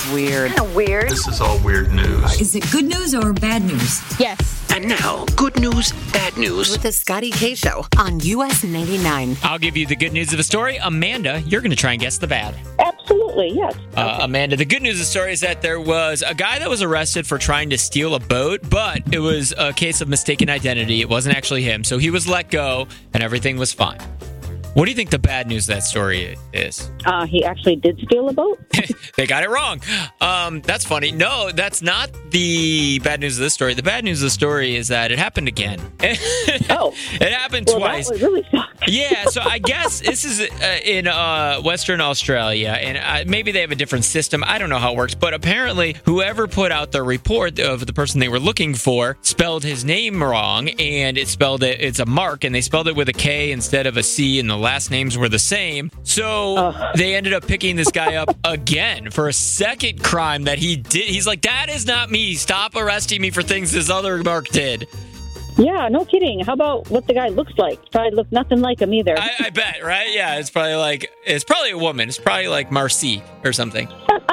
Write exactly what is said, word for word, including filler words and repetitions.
That's weird. Kind of weird. This is all weird news. Is it good news or bad news? Yes. And now, good news, bad news. With the Scotty K Show on U S ninety-nine. I'll give you the good news of the story. Amanda, you're going to try and guess the bad. Absolutely, yes. Uh, Amanda, the good news of the story is that there was a guy that was arrested for trying to steal a boat, but it was a case of mistaken identity. It wasn't actually him, so he was let go, and everything was fine. What do you think the bad news of that story is? Uh, he actually did steal a boat? They got it wrong. Um, that's funny. No, that's not the bad news of this story. The bad news of the story is that it happened again. Oh. It happened well, twice. That was really shocking. Yeah, so I guess this is uh, in uh, Western Australia, and uh, maybe they have a different system. I don't know how it works, but apparently whoever put out the report of the person they were looking for spelled his name wrong, and it spelled it, it's a Mark, and they spelled it with a K instead of a C, and the last names were the same. So uh. they ended up picking this guy up again for a second crime that he did. He's like, that is not me. Stop arresting me for things this other Mark did. Yeah, no kidding. How about what the guy looks like? Probably look nothing like him either. I, I bet, right? Yeah, it's probably like, it's probably a woman. It's probably like Marcy or something.